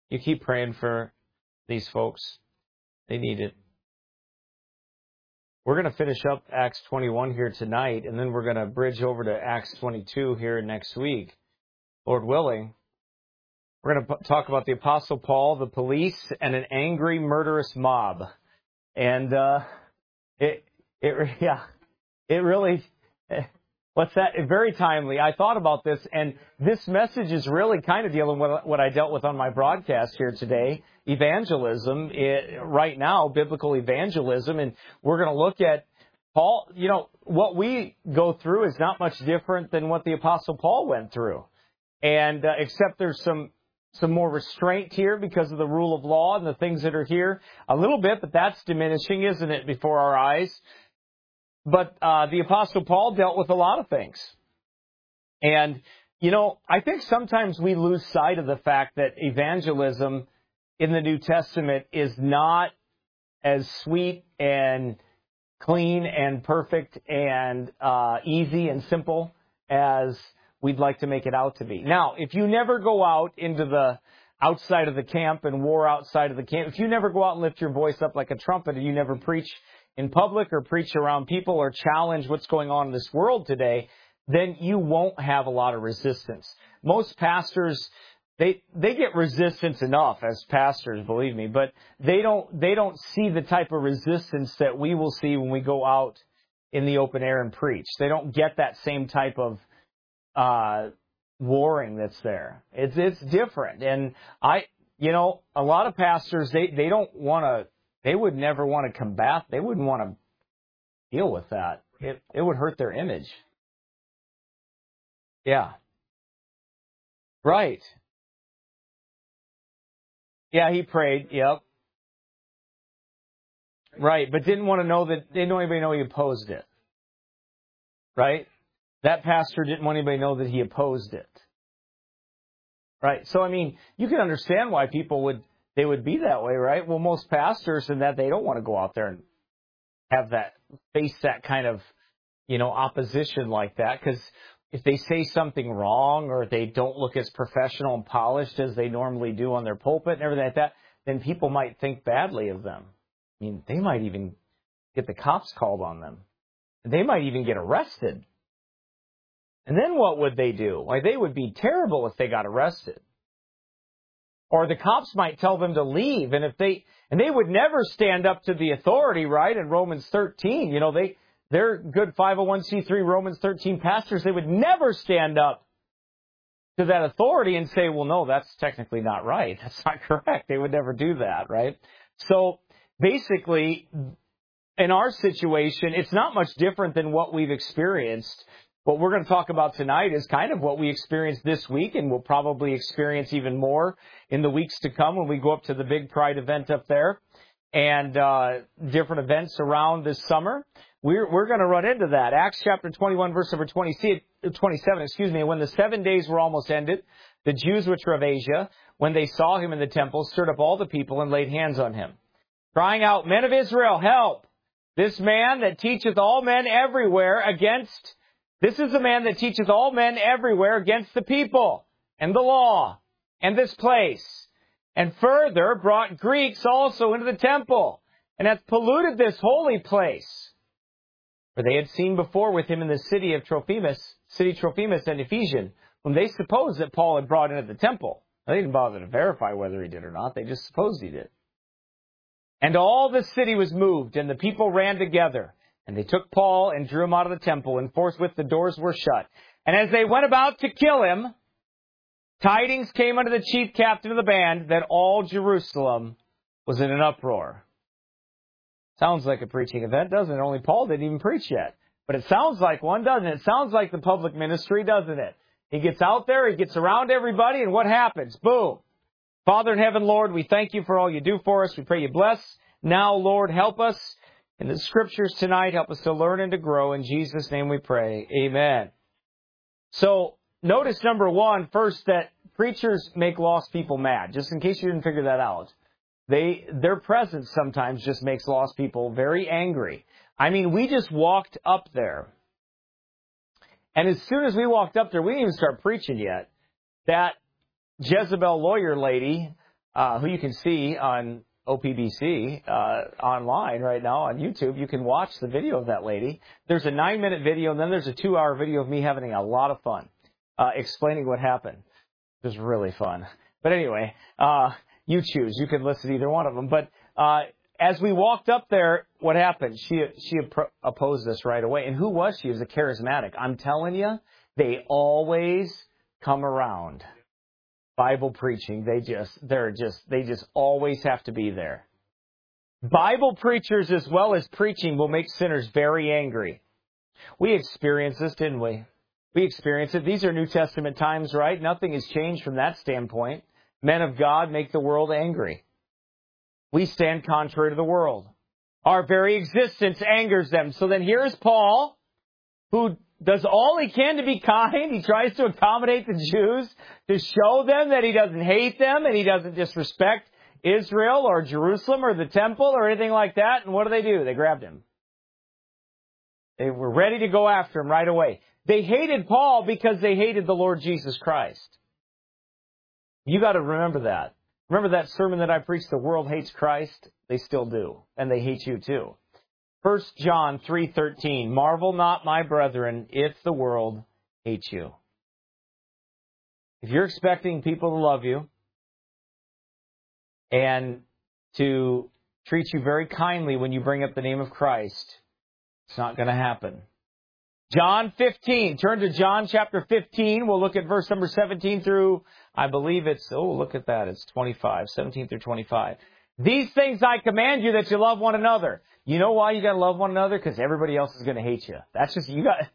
You keep praying for these folks. They need it. We're going to finish up Acts 21 here tonight, and then we're going to bridge over to Acts 22 here next week, Lord willing. We're going to talk about the Apostle Paul, the police, and an angry, murderous mob. And it really, what's that? Very timely. I thought about this, and this message is really kind of dealing with what I dealt with on my broadcast here today, evangelism, right now, biblical evangelism. And we're going to look at Paul. You know, what we go through is not much different than what the Apostle Paul went through. And except there's some more restraint here because of the rule of law and the things that are here a little bit, but that's diminishing, isn't it, before our eyes? But the Apostle Paul dealt with a lot of things. And, you know, I think sometimes we lose sight of the fact that evangelism in the New Testament is not as sweet and clean and perfect and easy and simple as we'd like to make it out to be. Now, if you never go out into the outside of the camp and war outside of the camp, if you never go out and lift your voice up like a trumpet, and you never preach in public or preach around people or challenge what's going on in this world today, then you won't have a lot of resistance. Most pastors, they get resistance enough as pastors, believe me, but they don't see the type of resistance that we will see when we go out in the open air and preach. They don't get that same type of warring that's there. It's different. And a lot of pastors, they would never want to combat. They wouldn't want to deal with that. It would hurt their image. Yeah. Right. Yeah, he prayed. Yep. Right. But didn't anybody know he opposed it. Right? That pastor didn't want anybody to know that he opposed it. Right? So, I mean, you can understand why people would be that way, right? Well, most pastors and that they don't want to go out there and face that kind of, opposition like that. Because if they say something wrong or they don't look as professional and polished as they normally do on their pulpit and everything like that, then people might think badly of them. I mean, they might even get the cops called on them. They might even get arrested. And then what would they do? Like, they would be terrible if they got arrested. Or the cops might tell them to leave, and they would never stand up to the authority, right? In Romans 13, they're good 501c3 Romans 13 pastors. They would never stand up to that authority and say, well, no, that's technically not right. That's not correct. They would never do that, right? So basically, in our situation, it's not much different than what we've experienced. What we're going to talk about tonight is kind of what we experienced this week, and we'll probably experience even more in the weeks to come when we go up to the big Pride event up there and different events around this summer. We're going to run into that. Acts chapter 21, verse number 27, when the 7 days were almost ended, the Jews which were of Asia, when they saw him in the temple, stirred up all the people and laid hands on him, crying out, Men of Israel, help! This man that teacheth all men everywhere This is the man that teaches all men everywhere against the people and the law and this place. And further brought Greeks also into the temple and hath polluted this holy place. For they had seen before with him in the city Trophimus and Ephesian, whom they supposed that Paul had brought into the temple. They didn't bother to verify whether he did or not. They just supposed he did. And all the city was moved, and the people ran together. And they took Paul and drew him out of the temple, and forthwith the doors were shut. And as they went about to kill him, tidings came unto the chief captain of the band that all Jerusalem was in an uproar. Sounds like a preaching event, doesn't it? Only Paul didn't even preach yet. But it sounds like one, doesn't it? It sounds like the public ministry, doesn't it? He gets out there, he gets around everybody, and what happens? Boom. Father in heaven, Lord, we thank you for all you do for us. We pray you bless. Now, Lord, help us in the scriptures tonight. Help us to learn and to grow. In Jesus' name we pray. Amen. So, notice number one, first, that preachers make lost people mad. Just in case you didn't figure that out. Their presence sometimes just makes lost people very angry. I mean, we just walked up there. And as soon as we walked up there, we didn't even start preaching yet. That Jezebel lawyer lady, who you can see on OPBC online right now on YouTube. You can watch the video of that lady. There's a 9-minute video, and then there's a 2-hour video of me having a lot of fun explaining what happened. It was really fun. But anyway, you choose. You can listen to either one of them. But as we walked up there, what happened? She opposed us right away. And who was she? She was a charismatic. I'm telling you, they always come around. Bible preaching, they just always have to be there. Bible preachers as well as preaching will make sinners very angry. We experienced this, didn't we? We experienced it. These are New Testament times, right? Nothing has changed from that standpoint. Men of God make the world angry. We stand contrary to the world. Our very existence angers them. So then here's Paul, who does all he can to be kind. He tries to accommodate the Jews to show them that he doesn't hate them and he doesn't disrespect Israel or Jerusalem or the temple or anything like that. And what do? They grabbed him. They were ready to go after him right away. They hated Paul because they hated the Lord Jesus Christ. You got to remember that. Remember that sermon that I preached, the world hates Christ? They still do. And they hate you too. 1 John 3:13, marvel not, my brethren, if the world hates you. If you're expecting people to love you and to treat you very kindly when you bring up the name of Christ, it's not going to happen. John 15. Turn to John chapter 15. We'll look at verse number 17 through, I believe it's, look at that. It's 25, 17 through 25. These things I command you, that you love one another. You know why you got to love one another? Because everybody else is going to hate you. That's just, you got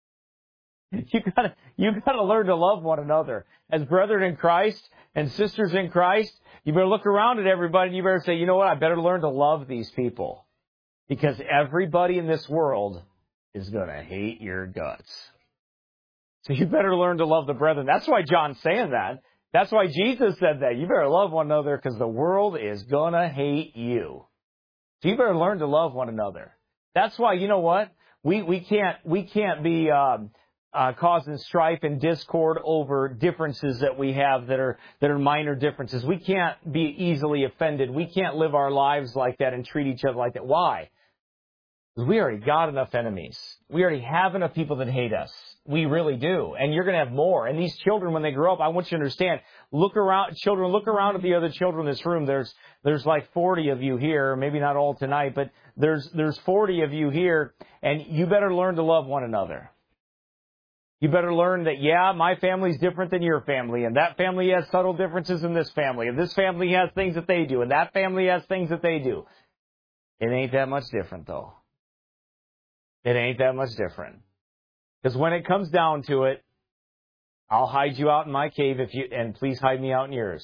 to learn to love one another. As brethren in Christ and sisters in Christ, you better look around at everybody and you better say, you know what? I better learn to love these people. Because everybody in this world is going to hate your guts. So you better learn to love the brethren. That's why John's saying that. That's why Jesus said that. You better love one another because the world is going to hate you. So you better learn to love one another. That's why, you know what? We can't be causing strife and discord over differences that we have that are minor differences. We can't be easily offended. We can't live our lives like that and treat each other like that. Why? Because we already got enough enemies. We already have enough people that hate us. We really do. And you're going to have more. And these children, when they grow up, I want you to understand, look around at the other children in this room. There's like 40 of you here, maybe not all tonight, but there's 40 of you here, and you better learn to love one another. You better learn that, yeah, my family's different than your family, and that family has subtle differences in this family, and this family has things that they do, and that family has things that they do. It ain't that much different, though. It ain't that much different. Because when it comes down to it, I'll hide you out in my cave and please hide me out in yours.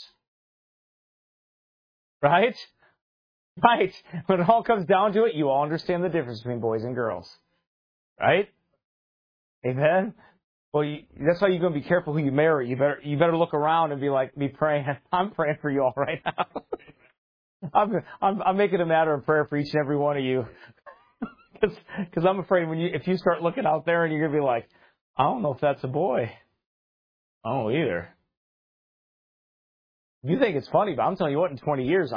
Right? Right. When it all comes down to it, you all understand the difference between boys and girls. Right? Amen? Well, that's why you're going to be careful who you marry. You better look around and be praying. I'm praying for you all right now. I'm making a matter of prayer for each and every one of you. Because I'm afraid if you start looking out there and you're going to be like, I don't know if that's a boy. I don't know either. You think it's funny, but I'm telling you what, in 20 years,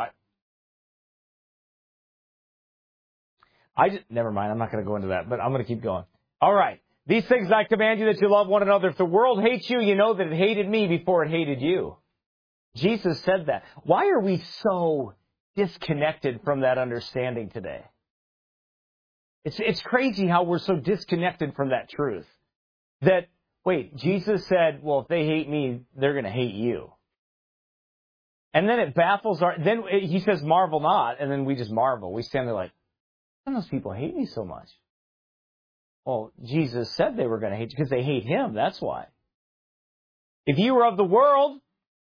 never mind, I'm not going to go into that, but I'm going to keep going. All right. These things I command you, that you love one another. If the world hates you, you know that it hated me before it hated you. Jesus said that. Why are we so disconnected from that understanding today? It's crazy how we're so disconnected from that truth. That, wait, Jesus said, well, if they hate me, they're going to hate you. And then it baffles then he says, marvel not, and then we just marvel. We stand there like, how do those people hate me so much? Well, Jesus said they were going to hate you because they hate him, that's why. If you were of the world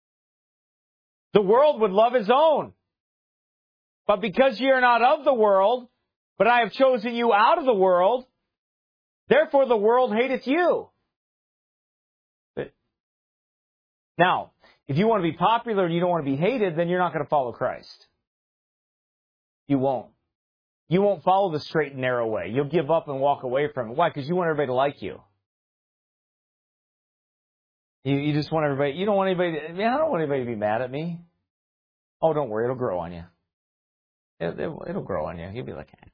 would love his own. But because you're not of the world, but I have chosen you out of the world, therefore the world hateth you. Now, if you want to be popular and you don't want to be hated, then you're not going to follow Christ. You won't. You won't follow the straight and narrow way. You'll give up and walk away from it. Why? Because you want everybody to like you. You just want everybody, you don't want anybody, I don't want anybody to be mad at me. Oh, don't worry, it'll grow on you. It'll grow on you. You'll be like, eh.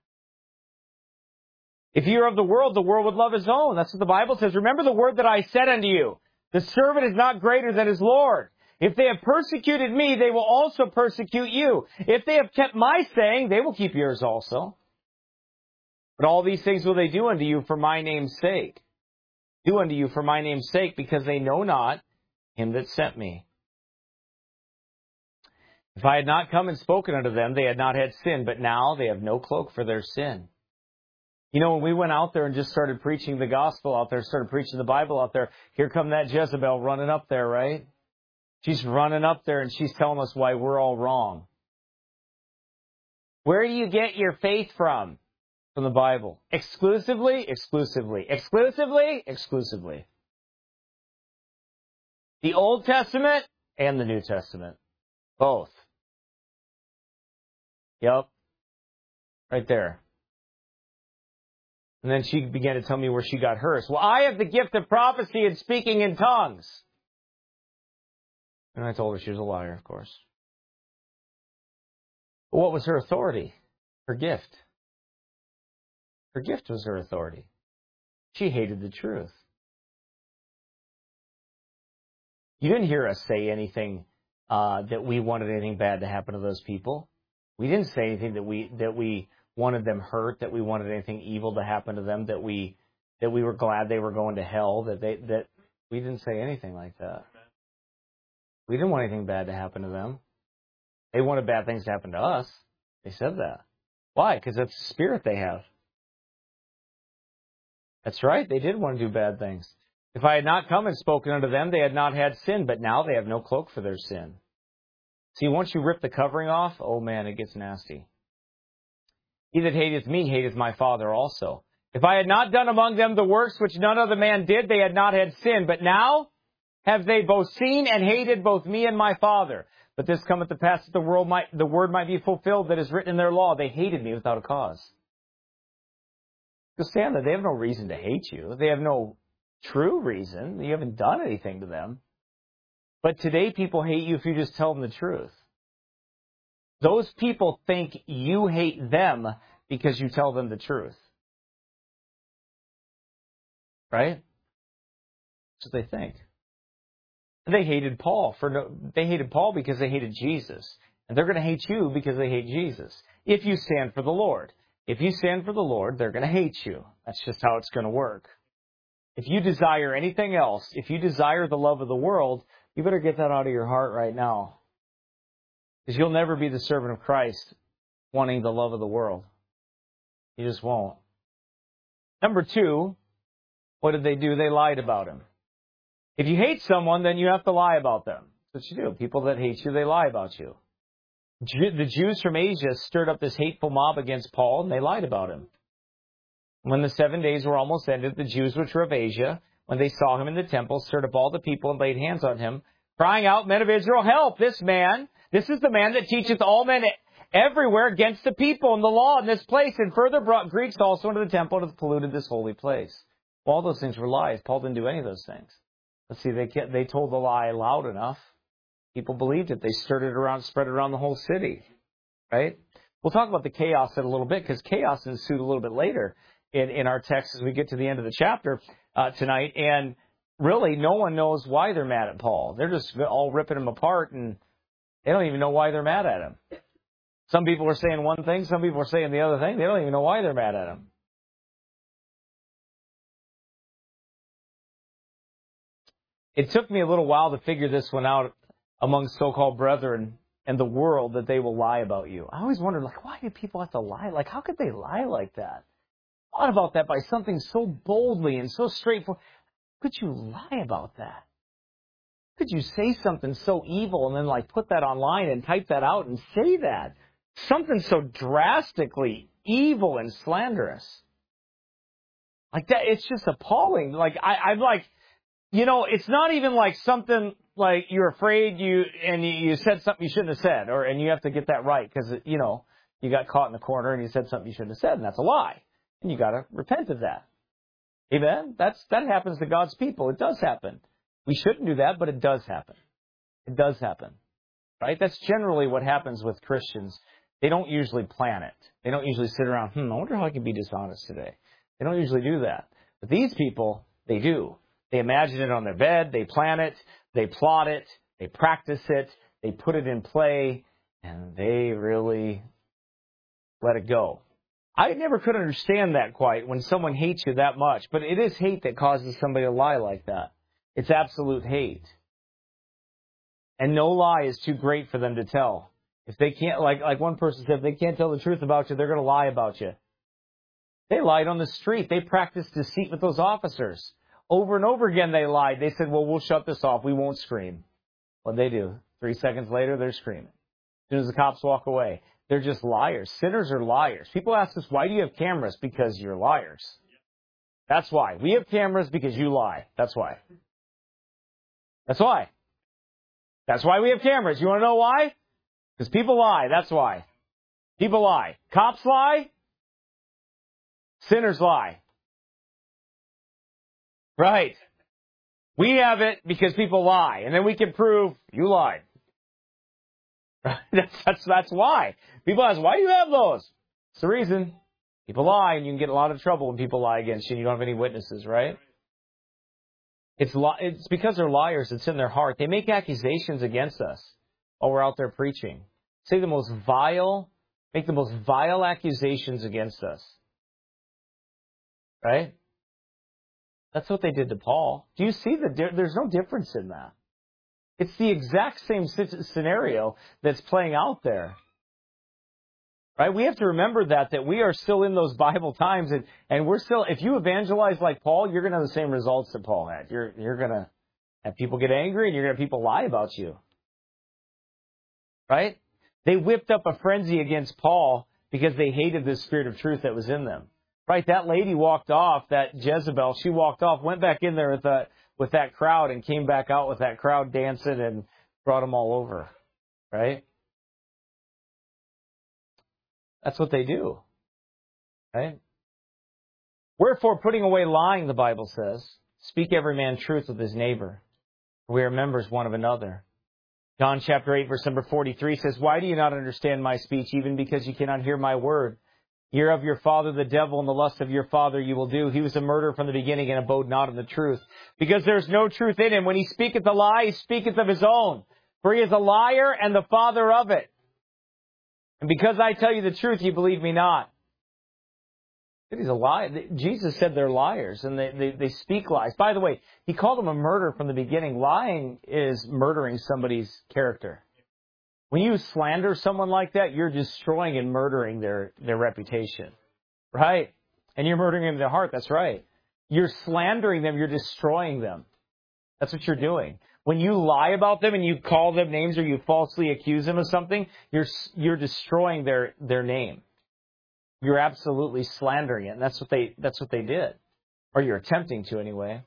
If you're of the world would love his own. That's what the Bible says. Remember the word that I said unto you. The servant is not greater than his Lord. If they have persecuted me, they will also persecute you. If they have kept my saying, they will keep yours also. But all these things will they do unto you for my name's sake. Do unto you for my name's sake, because they know not him that sent me. If I had not come and spoken unto them, they had not had sin, but now they have no cloak for their sin. You know, when we went out there and just started preaching the gospel out there, started preaching the Bible out there, here come that Jezebel running up there, right? She's running up there and she's telling us why we're all wrong. Where do you get your faith from? From the Bible. Exclusively, exclusively, exclusively, exclusively. The Old Testament and the New Testament. Both. Yep. Right there. And then she began to tell me where she got hers. Well, I have the gift of prophecy and speaking in tongues. And I told her she was a liar, of course. But what was her authority? Her gift. Her gift was her authority. She hated the truth. You didn't hear us say anything that we wanted anything bad to happen to those people. We didn't say anything that we wanted them hurt, that we wanted anything evil to happen to them, that we were glad they were going to hell, that we didn't say anything like that. We didn't want anything bad to happen to them. They wanted bad things to happen to us. They said that. Why? Because that's the spirit they have. That's right. They did want to do bad things. If I had not come and spoken unto them, they had not had sin, but now they have no cloak for their sin. See, once you rip the covering off, oh man, it gets nasty. He that hateth me hateth my Father also. If I had not done among them the works which none other man did, they had not had sin. But now have they both seen and hated both me and my Father. But this cometh to pass that the word might be fulfilled that is written in their law. They hated me without a cause. Because stand there, they have no reason to hate you. They have no true reason. You haven't done anything to them. But today people hate you if you just tell them the truth. Those people think you hate them because you tell them the truth. Right? That's what they think. They hated Paul because they hated Jesus. And they're going to hate you because they hate Jesus. If you stand for the Lord. If you stand for the Lord, they're going to hate you. That's just how it's going to work. If you desire anything else, if you desire the love of the world, you better get that out of your heart right now. Because you'll never be the servant of Christ wanting the love of the world. You just won't. Number 2, what did they do? They lied about him. If you hate someone, then you have to lie about them. That's what you do. People that hate you, they lie about you. The Jews from Asia stirred up this hateful mob against Paul, and they lied about him. When the 7 days were almost ended, the Jews which were of Asia, when they saw him in the temple, stirred up all the people and laid hands on him, crying out, Men of Israel, help this man. This is the man that teacheth all men everywhere against the people and the law in this place, and further brought Greeks also into the temple and hath polluted this holy place. Well, all those things were lies. Paul didn't do any of those things. Let's see, they told the lie loud enough. People believed it. They stirred it around, spread it around the whole city. Right? We'll talk about the chaos in a little bit, because chaos ensued a little bit later in our text as we get to the end of the chapter tonight. And really, no one knows why they're mad at Paul. They're just all ripping him apart, and they don't even know why they're mad at him. Some people are saying one thing, some people are saying the other thing. They don't even know why they're mad at him. It took me a little while to figure this one out among so-called brethren and the world, that they will lie about you. I always wondered, why do people have to lie? How could they lie like that? I thought about that by something so boldly and so straightforward. How could you lie about that? How could you say something so evil and then put that online and type that out and say that? Something so drastically evil and slanderous. Like that, it's just appalling. I'm it's not even something you're afraid you said something you shouldn't have said, and you have to get that right because, you got caught in the corner and you said something you shouldn't have said, and that's a lie. And you got to repent of that. Amen? That happens to God's people. It does happen. We shouldn't do that, but it does happen. It does happen. right? That's generally what happens with Christians. They don't usually plan it. They don't usually sit around, I wonder how I can be dishonest today. They don't usually do that. But these people, they do. They imagine it on their bed, they plan it, they plot it, they practice it, they put it in play, and they really let it go. I never could understand that quite when someone hates you that much, but it is hate that causes somebody to lie like that. It's absolute hate. And no lie is too great for them to tell. If they can't, like one person said, if they can't tell the truth about you, they're going to lie about you. They lied on the street. They practiced deceit with those officers. Over and over again they lied. They said, well, we'll shut this off. We won't scream. What they do? 3 seconds later, they're screaming. As soon as the cops walk away, they're just liars. Sinners are liars. People ask us, why do you have cameras? Because you're liars. That's why. We have cameras because you lie. That's why. That's why. That's why we have cameras. You want to know why? Because people lie. That's why. People lie. Cops lie. Sinners lie. Right. We have it because people lie. And then we can prove you lied. That's why. People ask, why do you have those? It's the reason. People lie, and you can get in a lot of trouble when people lie against you and you don't have any witnesses, right? It's because they're liars. It's in their heart. They make accusations against us while we're out there preaching. Make the most vile accusations against us. Right? That's what they did to Paul. Do you see there's no difference in that? It's the exact same scenario that's playing out there. Right? We have to remember that we are still in those Bible times, and we're still, if you evangelize like Paul, you're going to have the same results that Paul had. You're going to have people get angry, and you're going to have people lie about you. Right? They whipped up a frenzy against Paul because they hated the spirit of truth that was in them. Right? That lady walked off, that Jezebel, she walked off, went back in there with that crowd and came back out with that crowd dancing and brought them all over. Right? That's what they do. Right? Wherefore, putting away lying, the Bible says, speak every man truth with his neighbor. We are members one of another. John chapter 8, verse number 43 says, why do you not understand my speech, even because you cannot hear my word? You're of your father the devil, and the lust of your father you will do. He was a murderer from the beginning and abode not in the truth, because there is no truth in him. When he speaketh a lie, he speaketh of his own, for he is a liar and the father of it. And because I tell you the truth, you believe me not. He's a liar. Jesus said they're liars, and they speak lies. By the way, he called them a murderer from the beginning. Lying is murdering somebody's character. When you slander someone like that, you're destroying and murdering their reputation. Right? And you're murdering them in their heart. That's right. You're slandering them. You're destroying them. That's what you're doing. When you lie about them and you call them names or you falsely accuse them of something, you're destroying their name. You're absolutely slandering it. And that's what they did. Or you're attempting to anyway.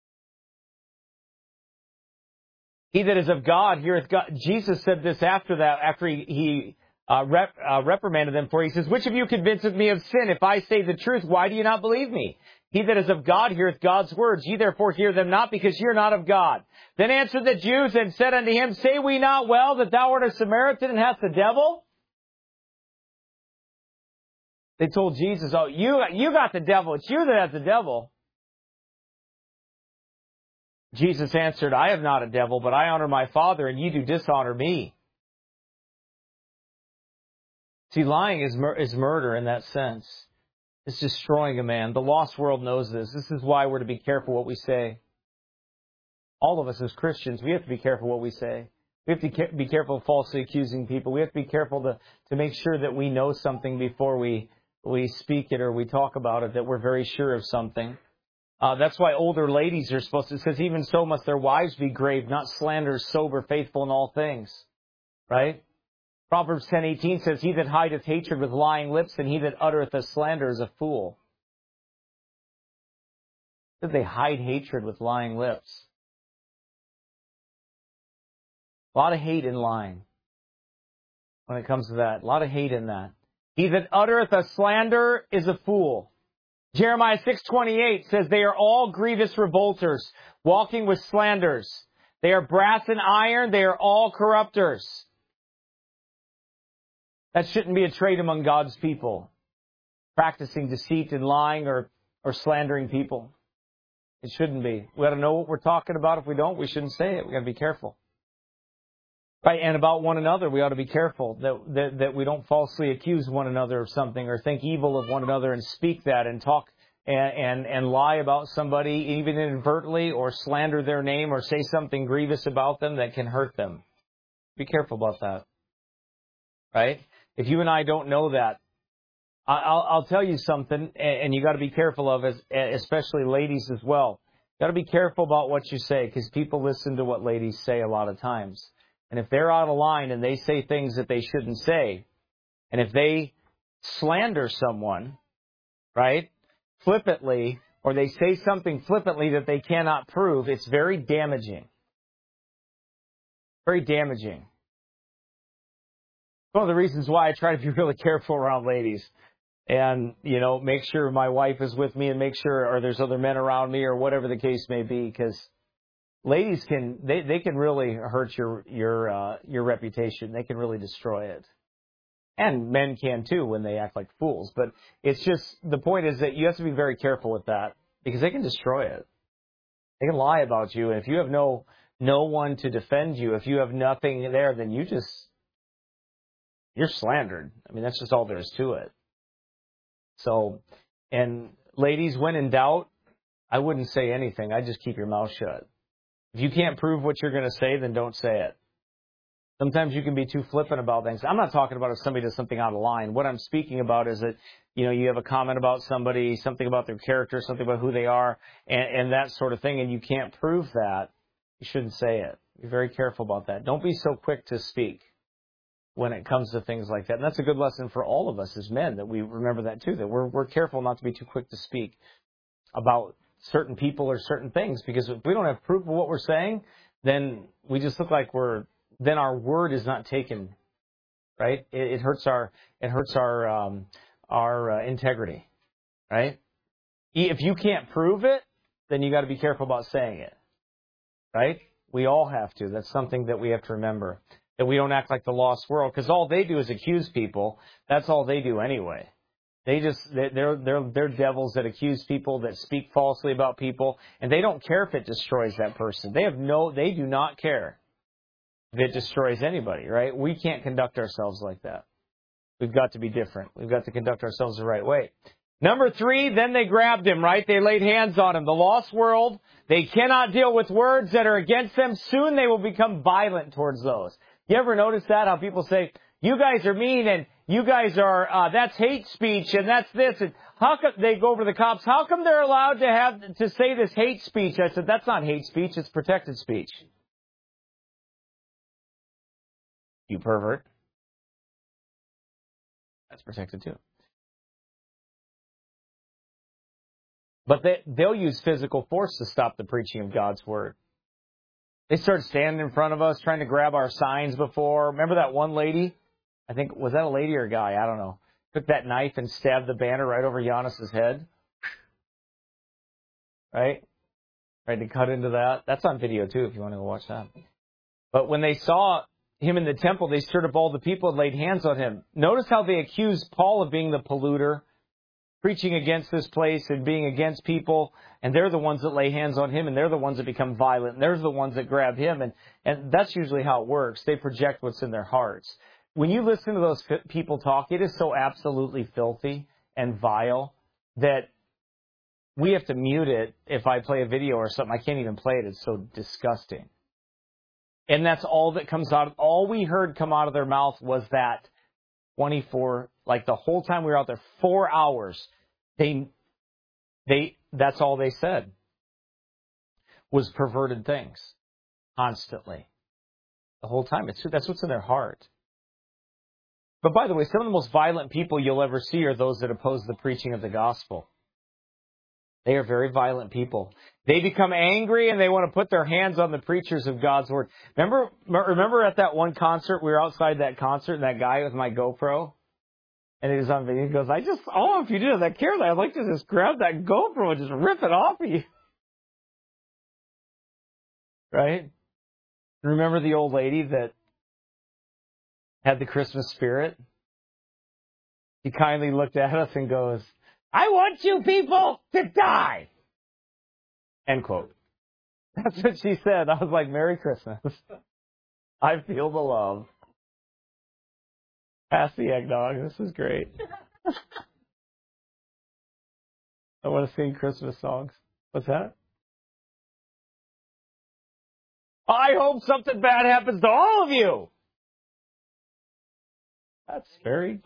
He that is of God heareth God. Jesus said this after that, after he reprimanded them for. He says, which of you convinceth me of sin? If I say the truth, why do you not believe me? He that is of God heareth God's words. Ye therefore hear them not, because ye are not of God. Then answered the Jews and said unto him, say we not well that thou art a Samaritan and hast the devil? They told Jesus, oh, you got the devil. It's you that has the devil. Jesus answered, I have not a devil, but I honor my Father, and ye do dishonor me. See, lying is murder in that sense. It's destroying a man. The lost world knows this. This is why we're to be careful what we say. All of us as Christians, we have to be careful what we say. We have to be careful of falsely accusing people. We have to be careful to make sure that we know something before we speak it or we talk about it, that we're very sure of something. That's why older ladies are supposed to, it says, even so must their wives be grave, not slanderers, sober, faithful in all things. Right? Proverbs 10:18 says, he that hideth hatred with lying lips, and he that uttereth a slander is a fool. Did they hide hatred with lying lips? A lot of hate in lying. When it comes to that, a lot of hate in that. He that uttereth a slander is a fool. Jeremiah 6:28 says, they are all grievous revolters, walking with slanders. They are brass and iron, they are all corrupters. That shouldn't be a trait among God's people, practicing deceit and lying or slandering people. It shouldn't be. We got to know what we're talking about. If we don't, we shouldn't say it. We got to be careful. Right, and about one another, we ought to be careful that we don't falsely accuse one another of something or think evil of one another and speak that and talk and lie about somebody, even inadvertently, or slander their name or say something grievous about them that can hurt them. Be careful about that. Right? If you and I don't know that, I'll tell you something, and you got to be careful of, especially ladies as well. Got to be careful about what you say, because people listen to what ladies say a lot of times. And if they're out of line and they say things that they shouldn't say, and if they slander someone, right, flippantly, or they say something flippantly that they cannot prove, it's very damaging. Very damaging. One of the reasons why I try to be really careful around ladies. And, make sure my wife is with me and make sure, or there's other men around me or whatever the case may be, because ladies can really hurt your reputation. They can really destroy it. And men can too when they act like fools. But it's just, the point is that you have to be very careful with that because they can destroy it. They can lie about you. And if you have no one to defend you, if you have nothing there, then you're slandered. I mean, that's just all there is to it. So, and ladies, when in doubt, I wouldn't say anything. I'd just keep your mouth shut. If you can't prove what you're going to say, then don't say it. Sometimes you can be too flippant about things. I'm not talking about if somebody does something out of line. What I'm speaking about is that, you have a comment about somebody, something about their character, something about who they are, and that sort of thing, and you can't prove that, you shouldn't say it. Be very careful about that. Don't be so quick to speak when it comes to things like that. And that's a good lesson for all of us as men, that we remember that too, that we're careful not to be too quick to speak about certain people or certain things, because if we don't have proof of what we're saying, then we just look like then our word is not taken, right? It hurts our integrity, right? If you can't prove it, then you got to be careful about saying it, right? We all have to. That's something that we have to remember, that we don't act like the lost world, because all they do is accuse people. That's all they do anyway. They're devils that accuse people, that speak falsely about people, and they don't care if it destroys that person. They do not care if it destroys anybody, right? We can't conduct ourselves like that. We've got to be different. We've got to conduct ourselves the right way. Number 3, then they grabbed him, right? They laid hands on him. The lost world, they cannot deal with words that are against them. Soon they will become violent towards those. You ever notice that? How people say, you guys are mean and you guys are, that's hate speech and that's this. And how come they go over to the cops? How come they're allowed to say this hate speech? I said, that's not hate speech. It's protected speech. You pervert. That's protected too. But they'll use physical force to stop the preaching of God's word. They started standing in front of us, trying to grab our signs before. Remember that one lady? I think, was that a lady or a guy? I don't know. Took that knife and stabbed the banner right over Giannis's head. Right? Tried to cut into that. That's on video too, if you want to go watch that. But when they saw him in the temple, they stirred up all the people and laid hands on him. Notice how they accused Paul of being the polluter, preaching against this place and being against people, and they're the ones that lay hands on him, and they're the ones that become violent, and they're the ones that grab him, and that's usually how it works. They project what's in their hearts. When you listen to those people talk, it is so absolutely filthy and vile that we have to mute it. If I play a video or something, I can't even play it. It's so disgusting. And that's all that comes out. All we heard come out of their mouth was that 24, like the whole time we were out there, 4 hours, that's all they said was perverted things constantly. The whole time. That's what's in their heart. But by the way, some of the most violent people you'll ever see are those that oppose the preaching of the gospel. They are very violent people. They become angry and they want to put their hands on the preachers of God's word. Remember at that one concert, we were outside that concert, and that guy with my GoPro, and he was on video. He goes, if you did that carefully, I'd like to just grab that GoPro and just rip it off of you. Right? Remember the old lady that had the Christmas spirit? He kindly looked at us and goes, I want you people to die. End quote. That's what she said. I was like, Merry Christmas. I feel the love. Pass the eggnog. This is great. I want to sing Christmas songs. What's that? I hope something bad happens to all of you. That's very...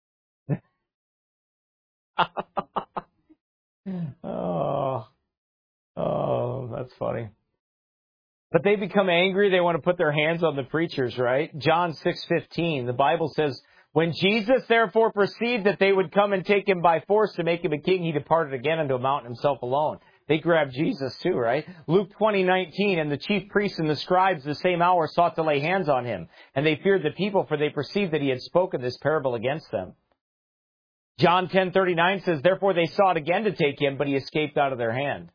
oh, that's funny. But they become angry. They want to put their hands on the preachers, right? John 6:15, the Bible says, when Jesus therefore perceived that they would come and take him by force to make him a king, he departed again unto a mountain himself alone. They grabbed Jesus too, right? Luke 20:19, and the chief priests and the scribes the same hour sought to lay hands on him. And they feared the people, for they perceived that he had spoken this parable against them. John 10:39 says, therefore they sought again to take him, but he escaped out of their hand.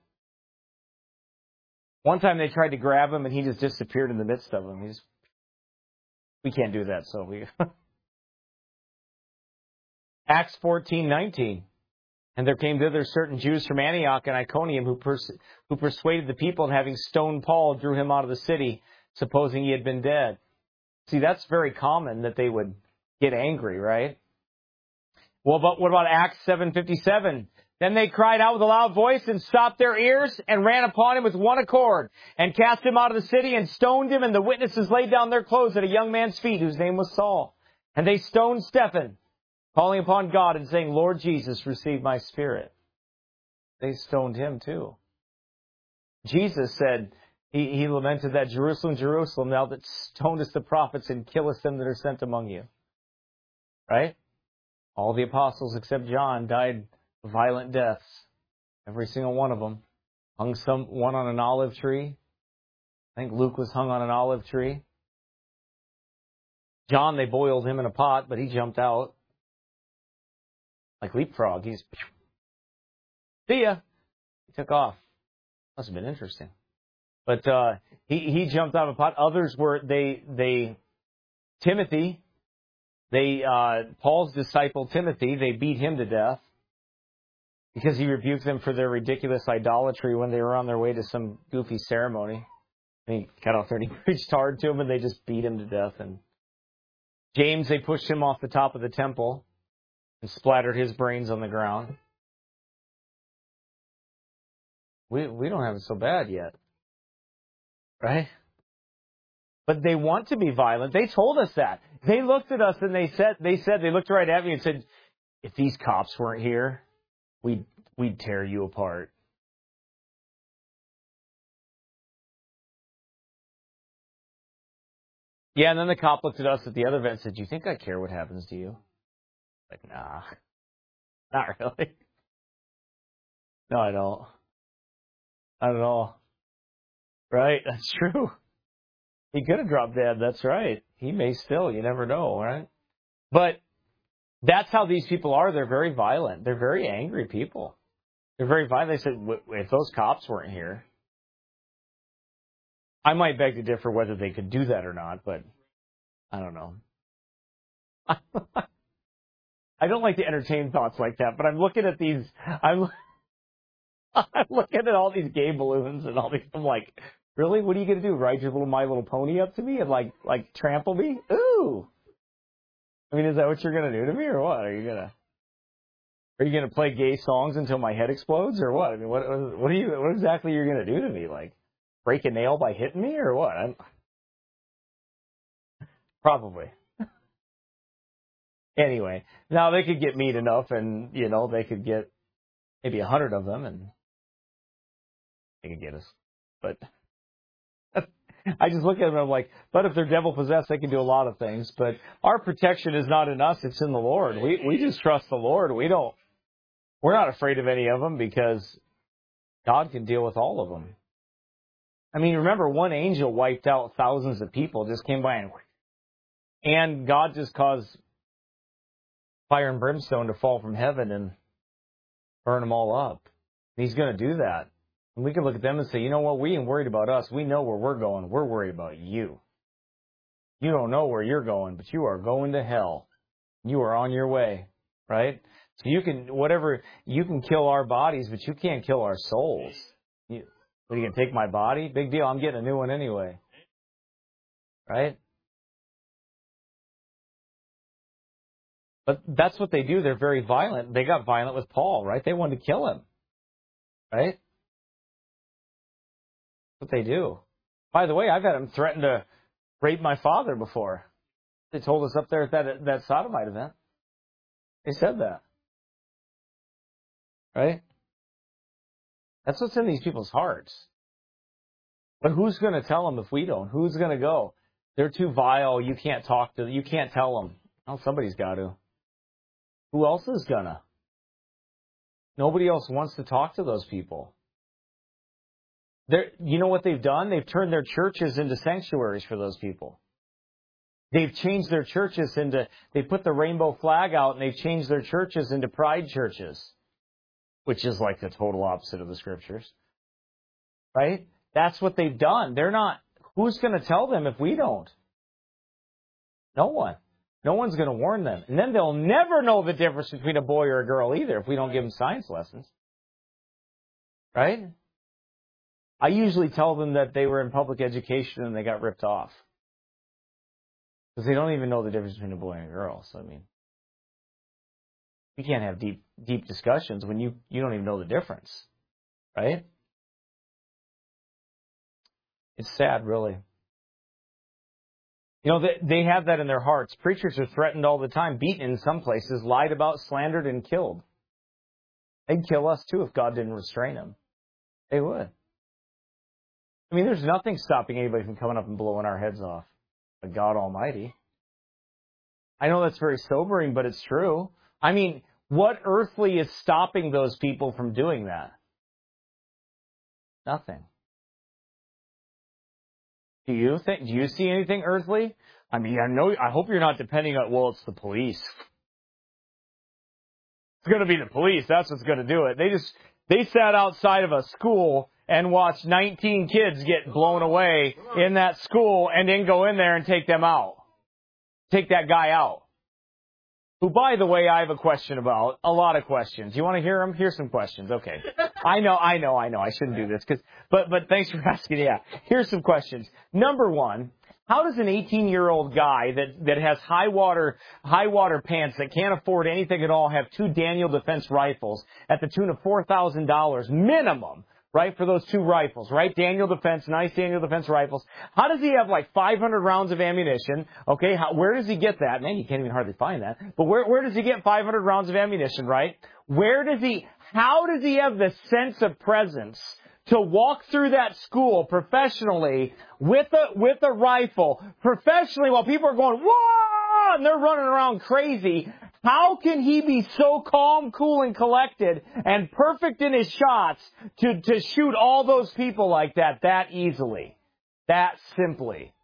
One time they tried to grab him, and he just disappeared in the midst of them. We can't do that, so we... Acts 14:19. And there came thither certain Jews from Antioch and Iconium who persuaded the people, and having stoned Paul, drew him out of the city, supposing he had been dead. See, that's very common that they would get angry, right? Well, but what about Acts 7:57? Then they cried out with a loud voice and stopped their ears and ran upon him with one accord and cast him out of the city and stoned him. And the witnesses laid down their clothes at a young man's feet whose name was Saul. And they stoned Stephen, calling upon God and saying, Lord Jesus, receive my spirit. They stoned him too. Jesus said, he lamented that Jerusalem, Jerusalem, thou that stonest the prophets and killest them that are sent among you. Right? All the apostles except John died violent deaths. Every single one of them. Hung one on an olive tree. I think Luke was hung on an olive tree. John, they boiled him in a pot, but he jumped out. Like leapfrog. He's... See ya. He took off. Must have been interesting. But he jumped out of a pot. Others were, Timothy, Paul's disciple Timothy, they beat him to death because he rebuked them for their ridiculous idolatry when they were on their way to some goofy ceremony. And he got out there and he preached hard to them, and they just beat him to death. And James, they pushed him off the top of the temple and splattered his brains on the ground. We don't have it so bad yet. Right? But they want to be violent. They told us that. They looked at us and they looked right at me and said, if these cops weren't here, we'd tear you apart. Yeah, and then the cop looked at us at the other event and said, do you think I care what happens to you? Like, nah, not really. No, I don't. Not at all. Right, that's true. He could have dropped dead, that's right. He may still, you never know, right? But that's how these people are. They're very violent. They're very angry people. They're very violent. They said, if those cops weren't here, I might beg to differ whether they could do that or not, but I don't know. I don't like to entertain thoughts like that, but I'm looking at these, I'm looking at all these gay balloons and all these, I'm like, really? What are you going to do? Ride your little My Little Pony up to me and like trample me? Ooh. I mean, is that what you're going to do to me or what? Are you going to play gay songs until my head explodes or what? I mean, what exactly are you going to do to me? Like break a nail by hitting me or what? Probably. Anyway, now they could get meat enough and, they could get maybe 100 of them and they could get us. But I just look at them and I'm like, but if they're devil possessed, they can do a lot of things. But our protection is not in us, it's in the Lord. We just trust the Lord. We're not afraid of any of them because God can deal with all of them. I mean, remember, one angel wiped out thousands of people, just came by and God just caused fire and brimstone to fall from heaven and burn them all up. And He's going to do that. And we can look at them and say, you know what, we ain't worried about us. We know where we're going. We're worried about you. You don't know where you're going, but you are going to hell. You are on your way. right? So you can kill our bodies, but you can't kill our souls. You can take my body? Big deal. I'm getting a new one anyway. Right? But that's what they do. They're very violent. They got violent with Paul, right? They wanted to kill him. Right? That's what they do. By the way, I've had them threaten to rape my father before. They told us up there at that sodomite event. They said that. Right? That's what's in these people's hearts. But who's going to tell them if we don't? Who's going to go? They're too vile. You can't talk to them. You can't tell them. Well, somebody's got to. Who else is going to? Nobody else wants to talk to those people. You know what they've done? They've turned their churches into sanctuaries for those people. They've changed their churches they put the rainbow flag out and they've changed their churches into pride churches, which is like the total opposite of the scriptures. Right? That's what they've done. Who's going to tell them if we don't? No one. No one's going to warn them. And then they'll never know the difference between a boy or a girl either if we don't give them science lessons. Right? I usually tell them that they were in public education and they got ripped off. Because they don't even know the difference between a boy and a girl. So, I mean, you can't have deep discussions when you don't even know the difference. Right? It's sad, really. You know, they have that in their hearts. Preachers are threatened all the time, beaten in some places, lied about, slandered, and killed. They'd kill us, too, if God didn't restrain them. They would. I mean, there's nothing stopping anybody from coming up and blowing our heads off. But God Almighty. I know that's very sobering, but it's true. I mean, what earthly is stopping those people from doing that? Nothing. Do you see anything earthly? I mean, I hope you're not depending on, well, it's the police. It's going to be the police. That's what's going to do it. They sat outside of a school and watched 19 kids get blown away in that school and then go in there and take them out. Take that guy out. Who, by the way, I have a question about. A lot of questions. You want to hear them? Here's some questions. Okay. I know. I shouldn't do this. But thanks for asking. Yeah. Here's some questions. Number one, how does an 18-year-old guy that has high water pants that can't afford anything at all have two Daniel Defense rifles at the tune of $4,000 minimum? Right, for those two rifles, right? Nice Daniel Defense rifles. How does he have like 500 rounds of ammunition? Okay, where does he get that? Man, you can't even hardly find that. But where does he get 500 rounds of ammunition, right? How does he have the sense of presence to walk through that school professionally with a rifle, professionally, while people are going, whoa, and they're running around crazy? How can he be so calm, cool, and collected and perfect in his shots to shoot all those people like that easily, that simply?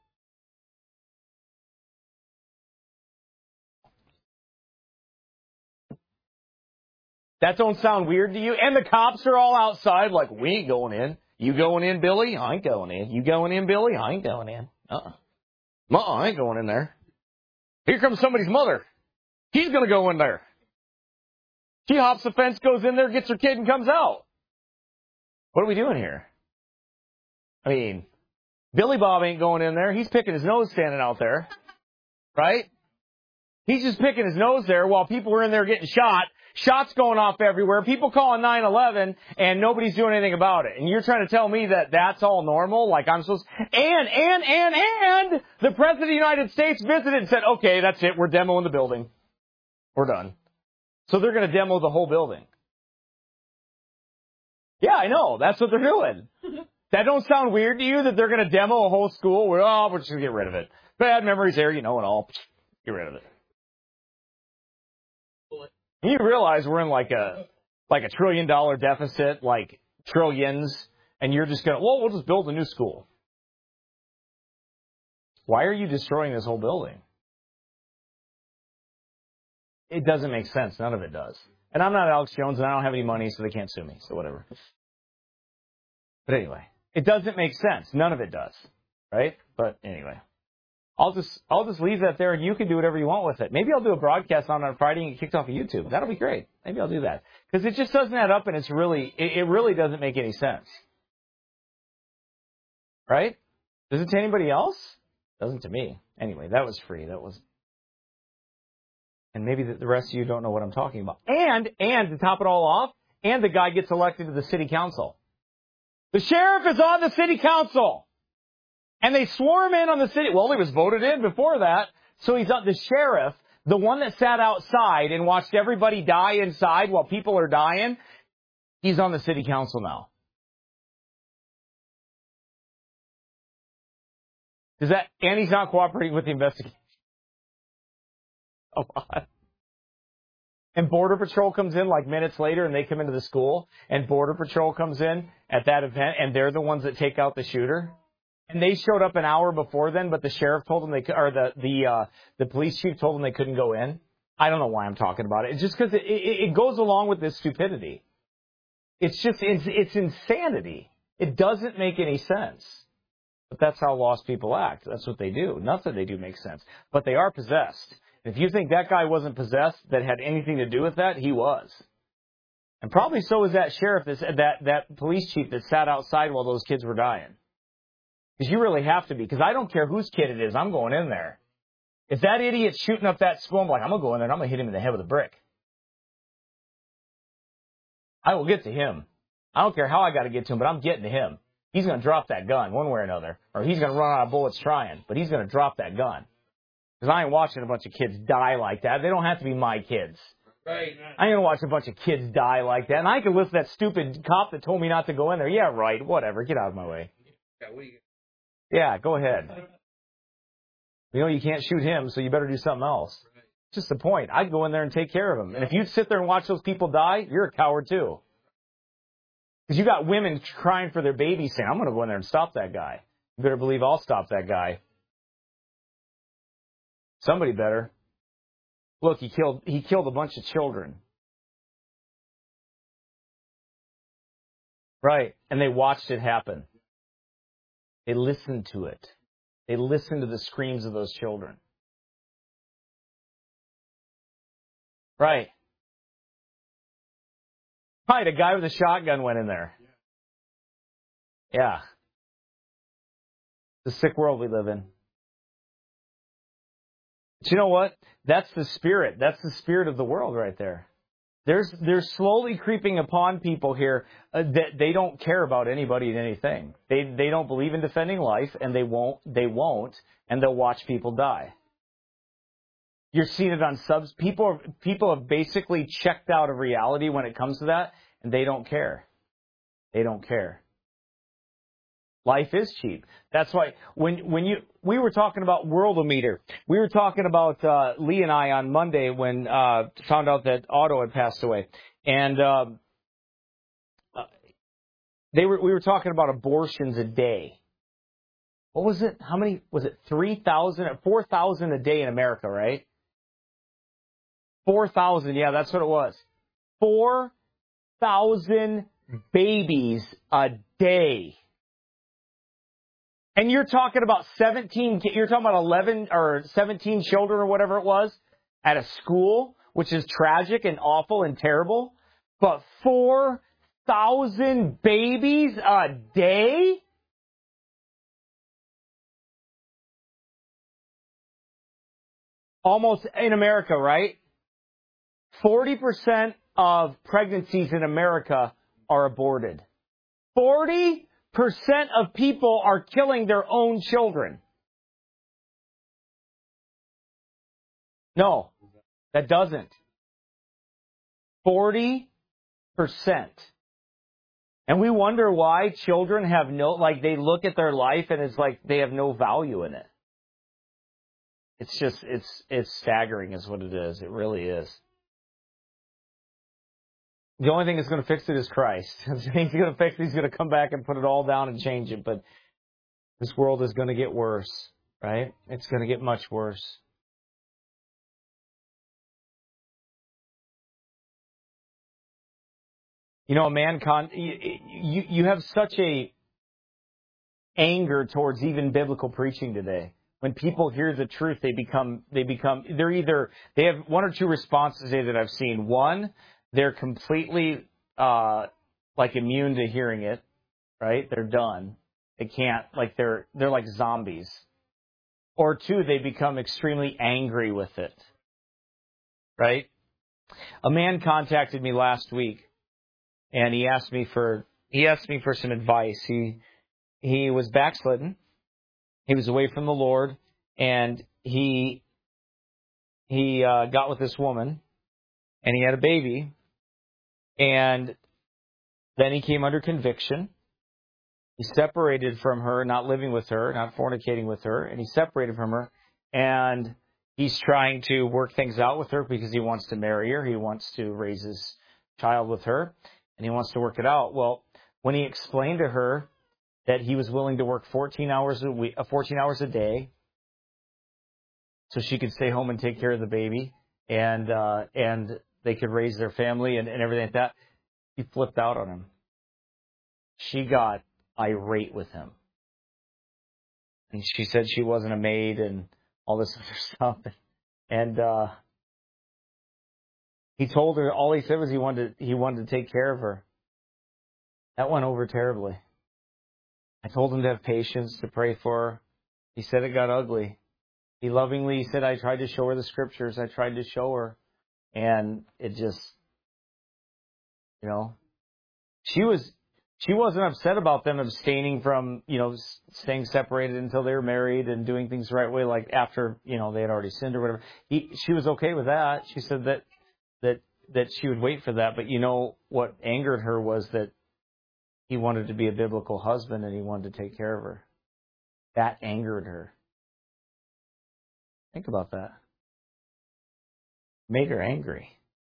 That don't sound weird to you? And the cops are all outside like, we ain't going in. You going in, Billy? I ain't going in. You going in, Billy? I ain't going in. I ain't going in there. Here comes somebody's mother. He's going to go in there. She hops the fence, goes in there, gets her kid, and comes out. What are we doing here? I mean, Billy Bob ain't going in there. He's picking his nose standing out there. Right? He's just picking his nose there while people are in there getting shot. Shots going off everywhere. People calling 911, and nobody's doing anything about it. And you're trying to tell me that that's all normal? Like I'm supposed to... And the President of the United States visited and said, okay, that's it. We're demoing the building. We're done. So they're going to demo the whole building. Yeah, I know. That's what they're doing. That don't sound weird to you that they're going to demo a whole school? We're just going to get rid of it. Bad memories there, and all. Get rid of it. You realize we're in like a $1 trillion deficit, like trillions, and you're just going to, we'll just build a new school. Why are you destroying this whole building? It doesn't make sense. None of it does. And I'm not Alex Jones, and I don't have any money, so they can't sue me, so whatever. But anyway, it doesn't make sense. None of it does. Right? But anyway. I'll just leave that there and you can do whatever you want with it. Maybe I'll do a broadcast on Friday and get kicked off of YouTube. That'll be great. Maybe I'll do that. Because it just doesn't add up and it really doesn't make any sense. Right? Does it to anybody else? Doesn't to me. Anyway, that was free. And maybe the rest of you don't know what I'm talking about. And to top it all off, and the guy gets elected to the city council. The sheriff is on the city council. And they swore him in on the city. Well, he was voted in before that. So he's the sheriff, the one that sat outside and watched everybody die inside while people are dying. He's on the city council now. And he's not cooperating with the investigation. Oh, and Border Patrol comes in like minutes later and they come into the school and Border Patrol comes in at that event and they're the ones that take out the shooter. And they showed up an hour before then, but the sheriff told them the police chief told them they couldn't go in. I don't know why I'm talking about it. It's just because it goes along with this stupidity. It's insanity. It doesn't make any sense. But that's how lost people act. That's what they do. Nothing they do makes sense. But they are possessed. If you think that guy wasn't possessed, that had anything to do with that, he was. And probably so was that sheriff, that police chief that sat outside while those kids were dying. Because you really have to be. Because I don't care whose kid it is, I'm going in there. If that idiot's shooting up that school, I'm like, I'm going to go in there and I'm going to hit him in the head with a brick. I will get to him. I don't care how I got to get to him, but I'm getting to him. He's going to drop that gun one way or another. Or he's going to run out of bullets trying. But he's going to drop that gun. Because I ain't watching a bunch of kids die like that. They don't have to be my kids. Right. I ain't going to watch a bunch of kids die like that. And I can listen to that stupid cop that told me not to go in there. Yeah, right. Whatever. Get out of my way. Yeah, go ahead. You know you can't shoot him, so you better do something else. Just the point. I'd go in there and take care of him. And if you sit there and watch those people die, you're a coward too. Because you got women crying for their babies saying, I'm going to go in there and stop that guy. You better believe I'll stop that guy. Somebody better. Look, he killed a bunch of children. Right. And they watched it happen. They listened to it. They listened to the screams of those children. Right. Right, a guy with a shotgun went in there. Yeah. The sick world we live in. But you know what? That's the spirit. That's the spirit of the world right there. They're slowly creeping upon people here that they don't care about anybody and anything. They don't believe in defending life, and they won't, and they'll watch people die. You're seeing it on subs. People have basically checked out of reality when it comes to that, and they don't care. They don't care. Life is cheap. That's why we were talking about Worldometer. We were talking about Lee and I on Monday when found out that Otto had passed away, and we were talking about abortions a day. What was it? How many was it? 3,000 or 4,000 a day in America, right? 4,000. Yeah, that's what it was. 4,000 babies a day. And you're talking about 11 or 17 children or whatever it was at a school, which is tragic and awful and terrible. But 4,000 babies a day? Almost in America, right? 40% of pregnancies in America are aborted. 40% of people are killing their own children. No, that doesn't. 40%. And we wonder why children have they look at their life and it's like they have no value in it. It's just, it's staggering is what it is. It really is. The only thing that's going to fix it is Christ. He's going to fix it. He's going to come back and put it all down and change it. But this world is going to get worse, right? It's going to get much worse. You know, you have such a anger towards even biblical preaching today. when people hear the truth, they have one or two responses that I've seen. One, they're completely like immune to hearing it, right? They're done. They can't, like they're like zombies. Or two, they become extremely angry with it, right? A man contacted me last week, and he asked me for some advice. He was backslidden. He was away from the Lord, and he got with this woman, and he had a baby, and then he came under conviction. He separated from her, not living with her, not fornicating with her, and he separated from her, and he's trying to work things out with her because he wants to marry her. He wants to raise his child with her, and he wants to work it out. Well, when he explained to her that he was willing to work 14 hours a day, so she could stay home and take care of the baby, and they could raise their family and everything like that, he flipped out on him. She got irate with him. And she said she wasn't a maid and all this other stuff. And he told her, all he said was he wanted to take care of her. That went over terribly. I told him to have patience, to pray for her. He said it got ugly. He lovingly said, I tried to show her the scriptures. I tried to show her. And it just, she wasn't upset about them abstaining from, staying separated until they were married and doing things the right way, like after, they had already sinned or whatever. She was okay with that. She said that she would wait for that. But what angered her was that he wanted to be a biblical husband and he wanted to take care of her. That angered her. Think about that. Made her angry.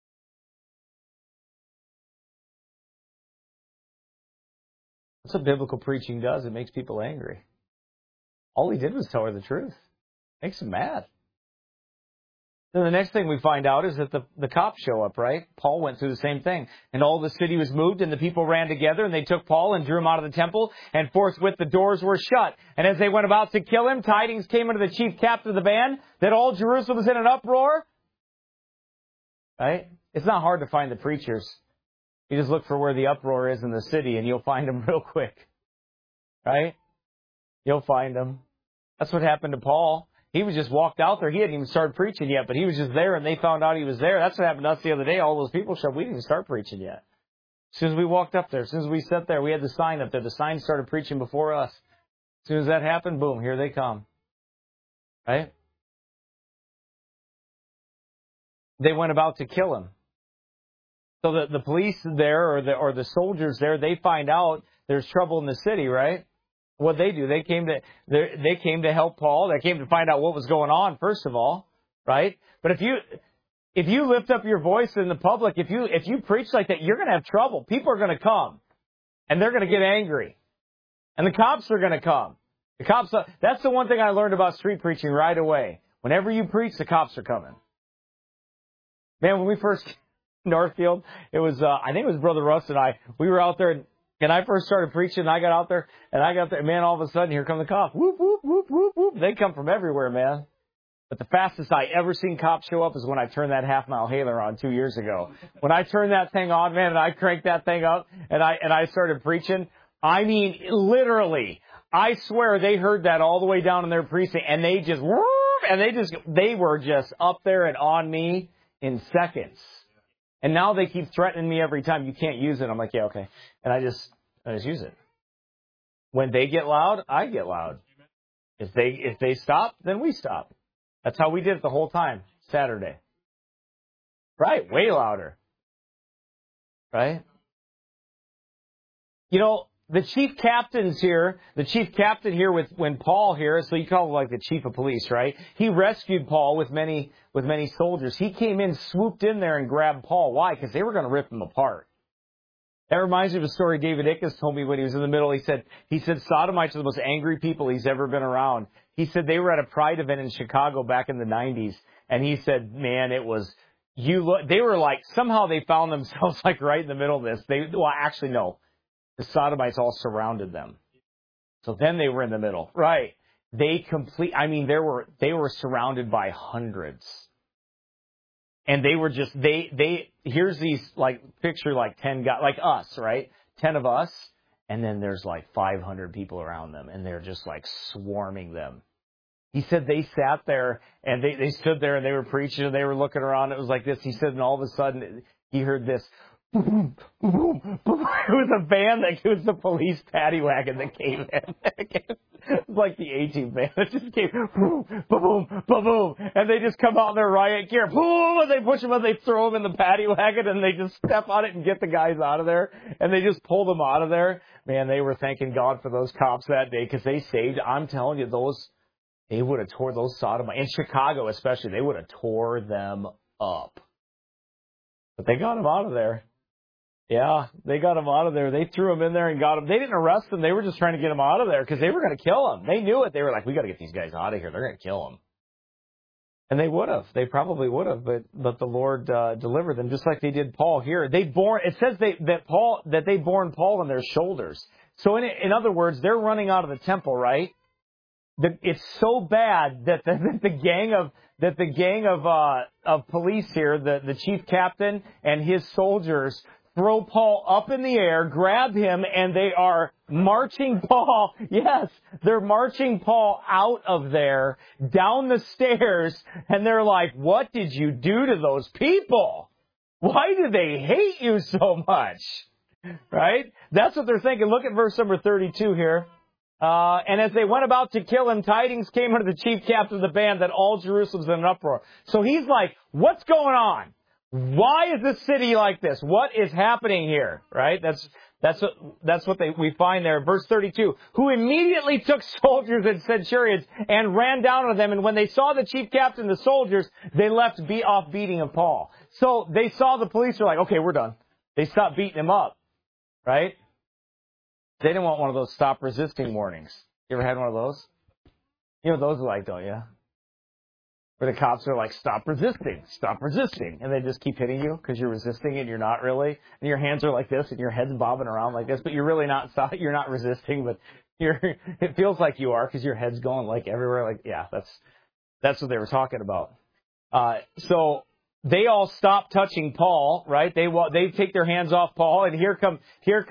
That's what biblical preaching does. It makes people angry. All he did was tell her the truth. Makes them mad. Then the next thing we find out is that the cops show up, right? Paul went through the same thing. And all the city was moved, and the people ran together, and they took Paul and drew him out of the temple, and forthwith the doors were shut. And as they went about to kill him, tidings came unto the chief captain of the band that all Jerusalem was in an uproar. Right? It's not hard to find the preachers. You just look for where the uproar is in the city, and you'll find them real quick. Right? You'll find them. That's what happened to Paul. He was just walked out there. He hadn't even started preaching yet, but he was just there, and they found out he was there. That's what happened to us the other day. All those people showed up. We didn't even start preaching yet. As soon as we walked up there, as soon as we sat there, we had the sign up there. The sign started preaching before us. As soon as that happened, boom, here they come. Right? They went about to kill him. So the police there or the soldiers there, they find out there's trouble in the city, right? What they do, they came to help Paul. They came to find out what was going on, first of all, right? But if you lift up your voice in the public, if you preach like that, you're going to have trouble. People are going to come, and they're going to get angry, and the cops are going to come. The cops. That's the one thing I learned about street preaching right away. Whenever you preach, the cops are coming. Man, when we first Northfield, it was I think it was Brother Russ and I. We were out there. And I first started preaching, and I got out there, and man, all of a sudden, here come the cops. Whoop, whoop, whoop, whoop, whoop. They come from everywhere, man. But the fastest I ever seen cops show up is when I turned that half-mile hailer on 2 years ago. When I turned that thing on, man, and I cranked that thing up, and I started preaching, I mean, literally, I swear they heard that all the way down in their precinct, and they were just up there and on me in seconds. And now they keep threatening me every time. You can't use it. I'm like, yeah, okay. And I just use it. When they get loud, I get loud. If they stop, then we stop. That's how we did it the whole time. Saturday. Right. Way louder. Right. The chief captain here when Paul here, so you call him like the chief of police, right? He rescued Paul with many soldiers. He came in, swooped in there and grabbed Paul. Why? Because they were going to rip him apart. That reminds me of a story David Ickes told me when he was in the middle. He said Sodomites are the most angry people he's ever been around. He said they were at a pride event in Chicago back in the 90s. And he said, man, they were like, somehow they found themselves like right in the middle of this. Actually, no. The Sodomites all surrounded them. So then they were in the middle. Right. they were surrounded by hundreds. And they were just, here's these, picture 10 guys, like us, right? 10 of us. And then there's 500 people around them. And they're just swarming them. He said they sat there and they stood there and they were preaching and they were looking around. It was like this. He said, and all of a sudden he heard this. Boom, boom, boom. It was a van it was the police paddy wagon that came in. It was like the A-Team van. It just came boom, boom, boom, boom. And they just come out in their riot gear. Boom, and they push them and they throw them in the paddy wagon and they just step on it and get the guys out of there. And they just pull them out of there. Man, they were thanking God for those cops that day because they saved. I'm telling you, they would have tore those sodomites. In Chicago especially, they would have tore them up. But they got them out of there. Yeah, they got him out of there. They threw him in there and got him. They didn't arrest him. They were just trying to get him out of there because they were going to kill him. They knew it. They were like, we got to get these guys out of here. They're going to kill him. And they would have. They probably would have. But the Lord delivered them just like they did Paul here. It says that they borne Paul on their shoulders. So in other words, they're running out of the temple, right? It's so bad that the gang of police here, the chief captain and his soldiers, throw Paul up in the air, grab him, and they are marching Paul. Yes, they're marching Paul out of there, down the stairs, and they're like, what did you do to those people? Why do they hate you so much? Right? That's what they're thinking. Look at verse number 32 here. And as they went about to kill him, tidings came unto the chief captain of the band that all Jerusalem's in an uproar. So he's like, what's going on? Why is this city like this? What is happening here? Right? That's what we find there. Verse 32, who immediately took soldiers and centurions and ran down on them. And when they saw the chief captain, the soldiers, they left off beating of Paul. So they saw the police were like, okay, we're done. They stopped beating him up. Right? They didn't want one of those stop resisting warnings. You ever had one of those? You know what those are like, don't you? Where the cops are like, stop resisting. And they just keep hitting you because you're resisting and you're not really. And your hands are like this and your head's bobbing around like this, but you're really not, you're not resisting, but it feels like you are because your head's going like everywhere. Like, yeah, that's what they were talking about. So they all stop touching Paul, right? They take their hands off Paul, and here comes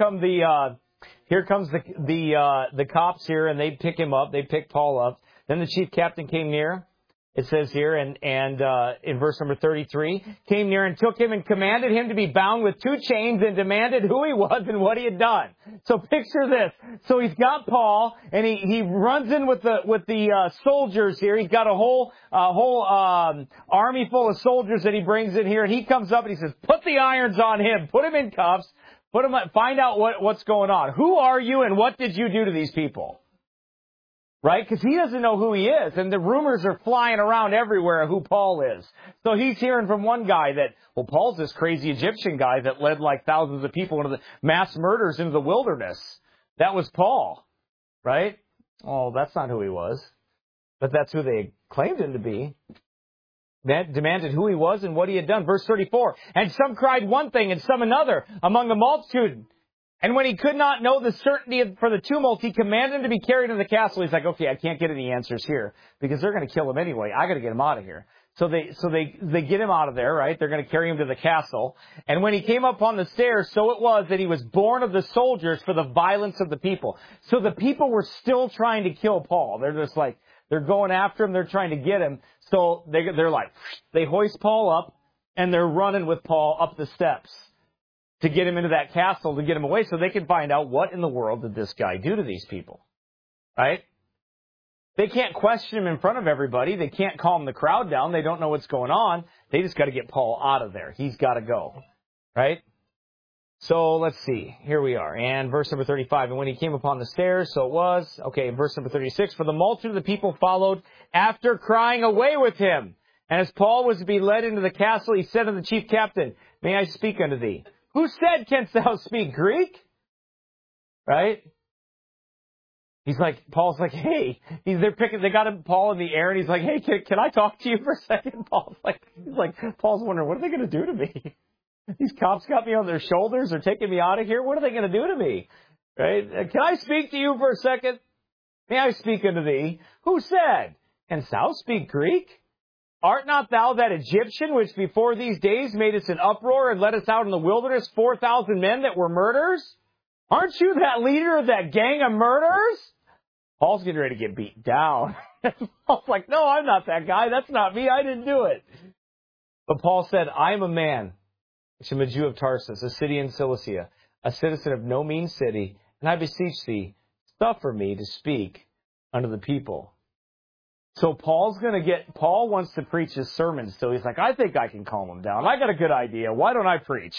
the cops here, and they pick him up. They pick Paul up. Then the chief captain came near. It says here, and in verse number 33, came near and took him and commanded him to be bound with 2 chains and demanded who he was and what he had done. So picture this. So he's got Paul, and he runs in with the soldiers here. He's got a whole army full of soldiers that he brings in here, and he comes up and he says, put the irons on him, put him in cuffs, find out what's going on. Who are you and what did you do to these people? Right? Because he doesn't know who he is. And the rumors are flying around everywhere of who Paul is. So he's hearing from one guy that, well, Paul's this crazy Egyptian guy that led like thousands of people into the mass murders into the wilderness. That was Paul. Right? Oh, that's not who he was. But that's who they claimed him to be. That demanded who he was and what he had done. Verse 34. And some cried one thing and some another among the multitude. And when he could not know the certainty for the tumult, he commanded him to be carried into the castle. He's like, okay, I can't get any answers here because they're going to kill him anyway. I got to get him out of here. So they get him out of there, right? They're going to carry him to the castle. And when he came up on the stairs, so it was that he was born of the soldiers for the violence of the people. So the people were still trying to kill Paul. They're just like, they're going after him. They're trying to get him. So they're like, they hoist Paul up and they're running with Paul up the steps to get him into that castle, to get him away so they can find out what in the world did this guy do to these people. Right? They can't question him in front of everybody. They can't calm the crowd down. They don't know what's going on. They just got to get Paul out of there. He's got to go. Right? So let's see. Here we are. And verse number 35. And when he came upon the stairs, so it was. Okay, verse number 36. For the multitude of the people followed after crying, away with him. And as Paul was to be led into the castle, he said to the chief captain, may I speak unto thee? Who said, canst thou speak Greek? Right? He's like, Paul's like, hey, they got him, Paul in the air, and he's like, hey, can I talk to you for a second? Paul's wondering, what are they going to do to me? These cops got me on their shoulders. They're taking me out of here. What are they going to do to me? Right? Can I speak to you for a second? May I speak unto thee? Who said, Canst thou speak Greek? Art not thou that Egyptian which before these days made us an uproar and led us out in the wilderness 4,000 men that were murderers? Aren't you that leader of that gang of murderers? Paul's getting ready to get beat down. Paul's like, no, I'm not that guy. That's not me. I didn't do it. But Paul said, I am a man, which am a Jew of Tarsus, a city in Cilicia, a citizen of no mean city, and I beseech thee, suffer me to speak unto the people. So Paul wants to preach his sermons, so he's like, I think I can calm him down. I got a good idea. Why don't I preach?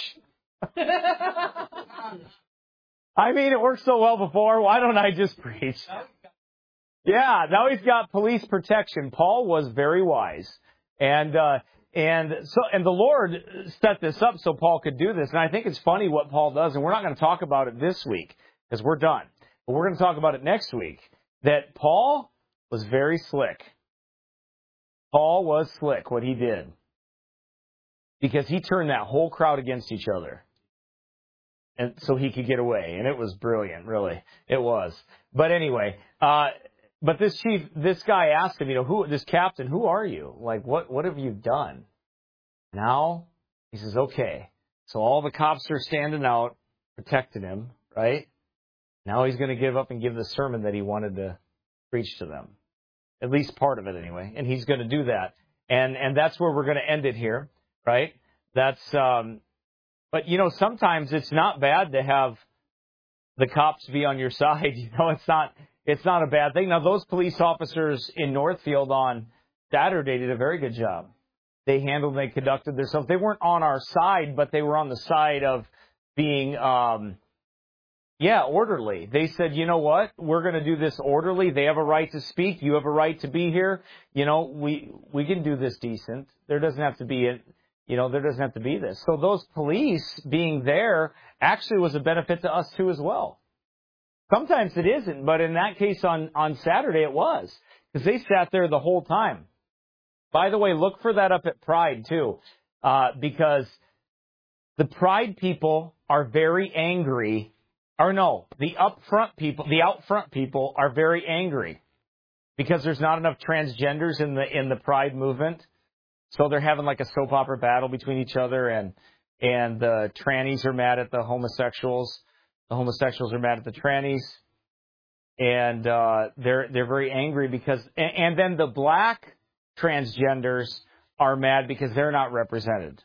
I mean, it worked so well before. Why don't I just preach? Yeah, now he's got police protection. Paul was very wise. And the Lord set this up so Paul could do this. And I think it's funny what Paul does, and we're not going to talk about it this week because we're done. But we're going to talk about it next week, that Paul was very slick. Paul was slick, what he did. Because he turned that whole crowd against each other. And so he could get away. And it was brilliant, really. It was. But anyway, but this guy asked him, this captain, who are you? Like, what have you done? Now, he says, okay. So all the cops are standing out, protecting him, right? Now he's going to give up and give the sermon that he wanted to preach to them. At least part of it anyway. And he's going to do that. And that's where we're going to end it here, right? But sometimes it's not bad to have the cops be on your side. It's not a bad thing. Now, those police officers in Northfield on Saturday did a very good job. They conducted themselves. They weren't on our side, but they were on the side of being, orderly. They said, you know what? We're going to do this orderly. They have a right to speak. You have a right to be here. We can do this decent. There doesn't have to be this. So those police being there actually was a benefit to us too as well. Sometimes it isn't, but in that case on Saturday it was, because they sat there the whole time. By the way, look for that up at Pride too, because the Pride people are very angry. The out front people are very angry because there's not enough transgenders in the Pride movement. So they're having like a soap opera battle between each other, and the trannies are mad at the homosexuals. The homosexuals are mad at the trannies, and they're very angry because. And then the black transgenders are mad because they're not represented,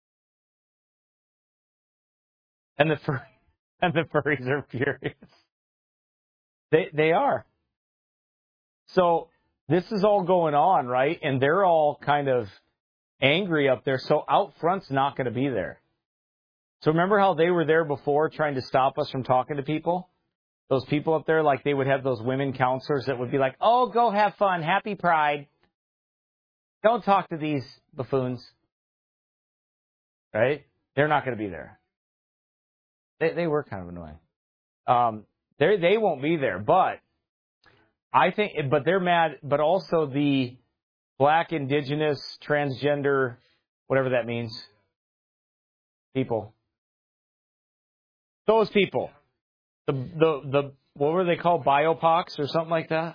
and the furries are furious. They are. So this is all going on, right? And they're all kind of angry up there. So out front's not going to be there. So remember how they were there before trying to stop us from talking to people? Those people up there, like they would have those women counselors that would be like, oh, go have fun. Happy Pride. Don't talk to these buffoons. Right? They're not going to be there. They were kind of annoying. They won't be there, but they're mad, but also the black, indigenous, transgender, whatever that means, people. Those people. The what were they called? Biopocs or something like that?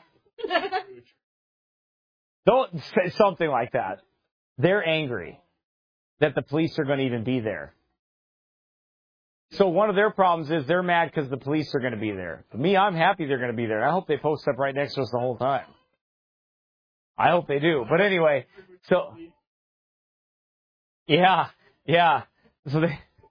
Don't say something like that. They're angry that the police are going to even be there. So one of their problems is they're mad because the police are going to be there. For me, I'm happy they're going to be there. I hope they post up right next to us the whole time. I hope they do. But anyway, so yeah. So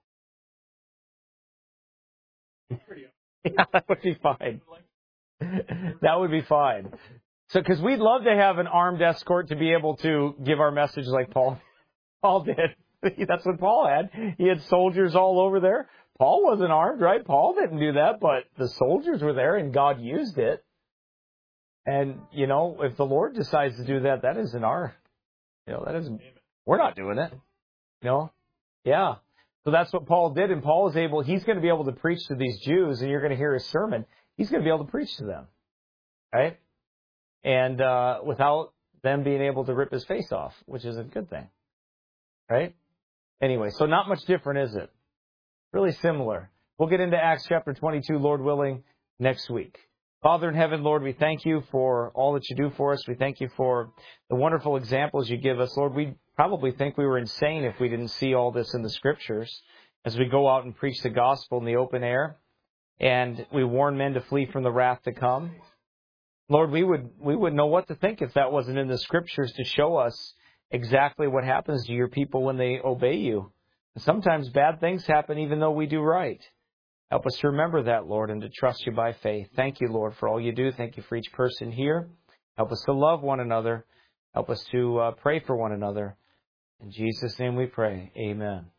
that would be fine. That would be fine. So, because we'd love to have an armed escort to be able to give our message like Paul did. That's what Paul had. He had soldiers all over there. Paul wasn't armed, right? Paul didn't do that, but the soldiers were there and God used it. And, if the Lord decides to do that, that isn't we're not doing it. Yeah. So that's what Paul did. And Paul is he's going to be able to preach to these Jews, and you're going to hear his sermon. He's going to be able to preach to them. Right? And without them being able to rip his face off, which is a good thing. Right? Anyway, so not much different, is it? Really similar. We'll get into Acts chapter 22, Lord willing, next week. Father in heaven, Lord, we thank you for all that you do for us. We thank you for the wonderful examples you give us. Lord, we probably think we were insane if we didn't see all this in the Scriptures as we go out and preach the gospel in the open air and we warn men to flee from the wrath to come. Lord, we would know what to think if that wasn't in the Scriptures to show us exactly what happens to your people when they obey you. And sometimes bad things happen even though we do right. Help us to remember that, Lord, and to trust you by faith. Thank you, Lord, for all you do. Thank you for each person here. Help us to love one another. Help us to pray for one another. In Jesus' name we pray. Amen.